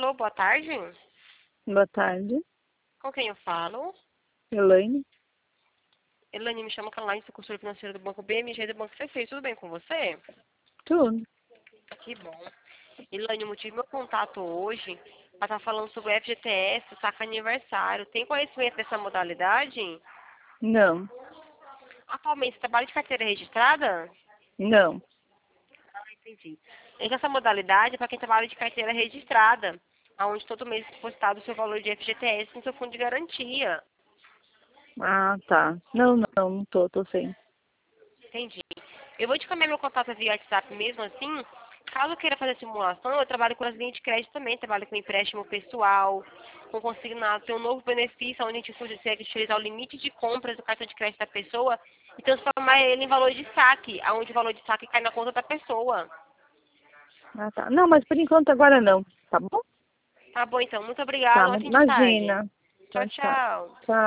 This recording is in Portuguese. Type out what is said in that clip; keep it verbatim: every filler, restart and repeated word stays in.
Alô, boa tarde. Boa tarde, Com quem eu falo? Elaine. Elane, me chama Caroline, sou consultora financeira do Banco B M G do Banco C C. Tudo bem com você? Tudo. Que bom. Elane, o motivo do meu contato hoje para estar falando sobre o F G T S, saca aniversário. Tem conhecimento dessa modalidade? Não, Atualmente, você trabalha de carteira registrada? não. Ah, entendi. Então, essa modalidade é para quem trabalha de carteira registrada, onde todo mês é depositado o seu valor de F G T S no seu fundo de garantia. Ah, tá. Não, não, não tô, tô sem. Entendi. Eu vou te caminhar meu contato via WhatsApp mesmo assim. Caso queira fazer simulação, eu trabalho com as linhas de crédito também. Trabalho com empréstimo pessoal, com consignado. Tem um novo benefício onde a gente consegue utilizar o limite de compras do cartão de crédito da pessoa e transformar ele em valor de saque, onde o valor de saque cai na conta da pessoa. Ah, tá. Não, mas por enquanto agora não, tá bom? Tá bom, então. Muito Tá, obrigada. Um mas fim de tarde. imagina. Tchau, Tchau, tchau. tchau. Tchau.